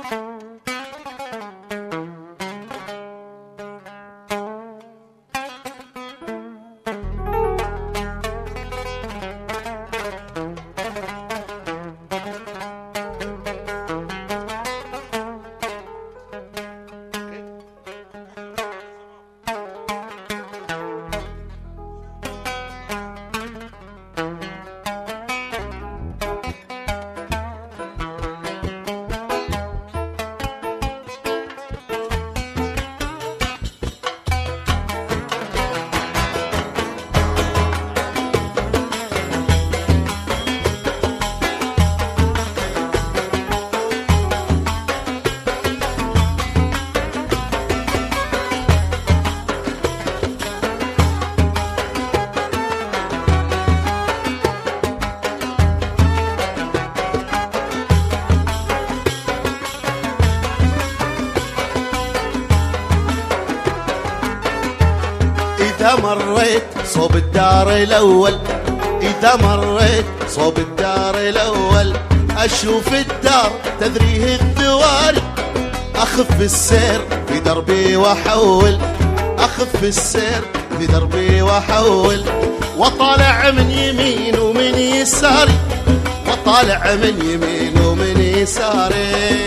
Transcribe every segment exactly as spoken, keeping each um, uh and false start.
إذا مريت صوب الدار الأول، إذا مريت صوب الدار الأول، أشوف الدار تذريه الثواري، أخف السير في دربي وأحول، أخف السير في دربي وأحول، وطالع من يمين ومن يساري، وطالع من يمين ومن يساري.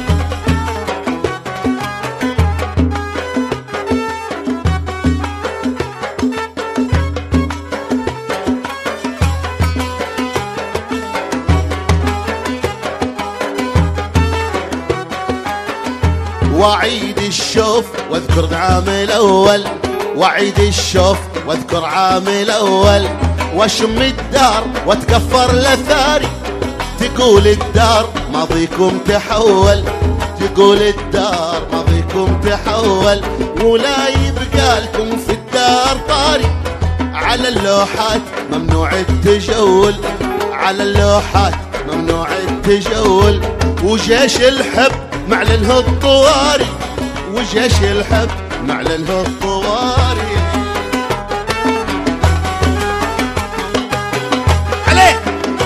وعيد الشوف واذكر عام الأول، وعيد الشوف واذكر عام الأول، واشم الدار واتكفر لثاري، تقول الدار ماضيكم تحول، تقول الدار ماضيكم تحول، ولا يبقى لكم في الدار طاري، على اللوحات ممنوع التجول، على اللوحات ممنوع التجول، وجيش الحب معلنه الطواري، وجيش الحب معلنه الطواري. عليك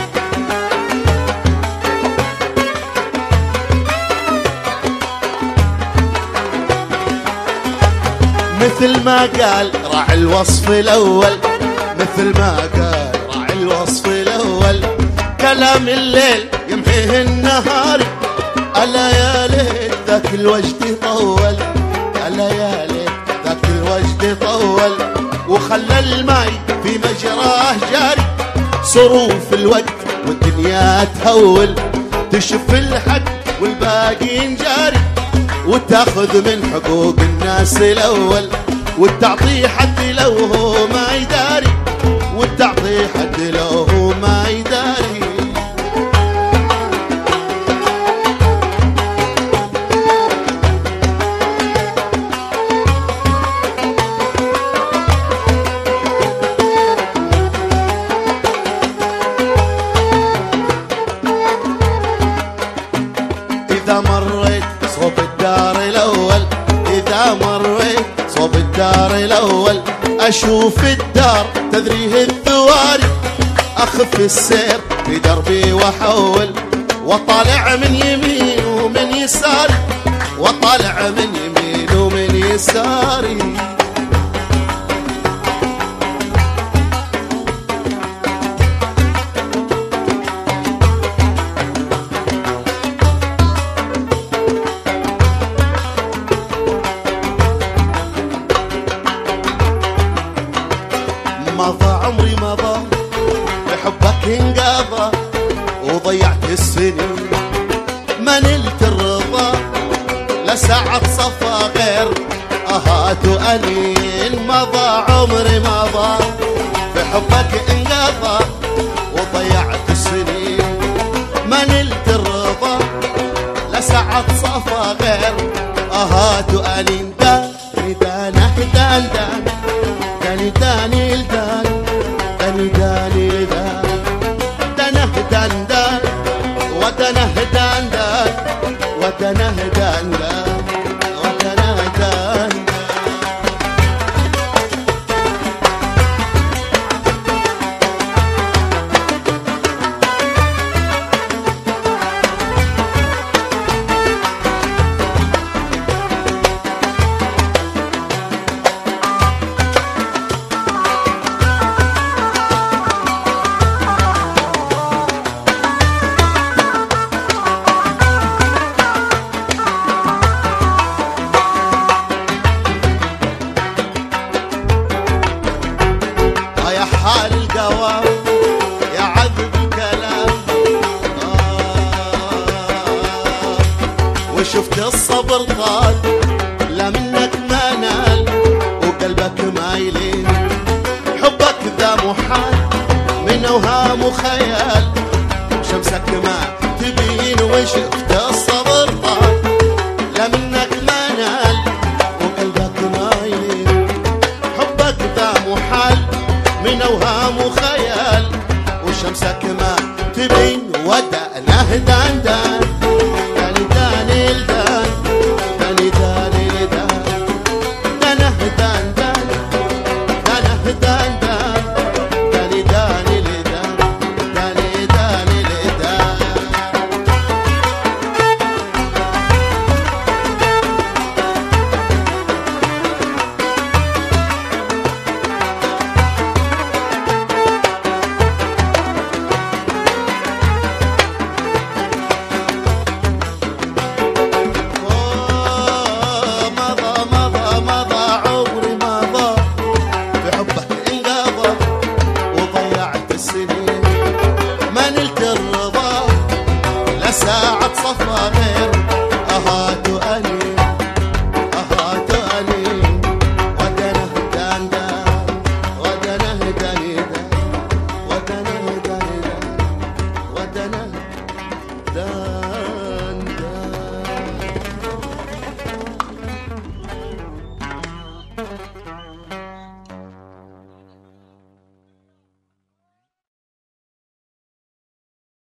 مثل ما قال راعي الوصف الأول، مثل ما قال راعي الوصف الأول، كلام الليل يمحيه النهاري، ألا يا ليت ذاك الوجد يطول، ألا يا ليت ذاك الوجد يطول، وخلى الماي في مجراه جاري، صروف الوقت والدنيا تهول، تشف الحق والباقي جاري، وتاخذ من حقوق الناس الأول، وتعطي حد لو هو ما يداري، وتعطي حد لو هو ما يداري. إذا مريت صوب الدار الأول، إذا مريت صوب الدار الأول، أشوف الدار تذريه الثواري، أخف السير في دربي وأحول، وطالع من يمين ومن يساري، وطالع من يمين ومن يساري. مضى عمري مضى بحبك انقضى، وضيعت السنين ما نلت الرضا، لساعة صفا غير أهات وأنين. مضى عمري مضى بحبك انقضى، وضيعت السنين ما نلت الرضا، لساعة صفا غير أهات وأنين. داني دانه دان دان داني داني الدان، داني داني الدان، دنه دان دان ودنه دان دان، ودنه دان دان ودنه دان. وشفت الصبر طال، لا منك ما نال وقلبك ما يلين. حبك ذا محال من اوهام وخيال، شمسك ما تبين وشفت الصبر طال، لا منك ما نال وقلبك ما يلين. حبك ذا محال من اوهام وخيال، وشمسك ما تبين. ودانه دان دان داني داني الدان داني داني الدان دانه دان دان دانه دان دان داني داني الدان داني داني الدان. ساعة صفا غير أهات وأنين أهات وأنين. ودنه دان دان ودنه داني دان ودنه داني دان ودنه دان.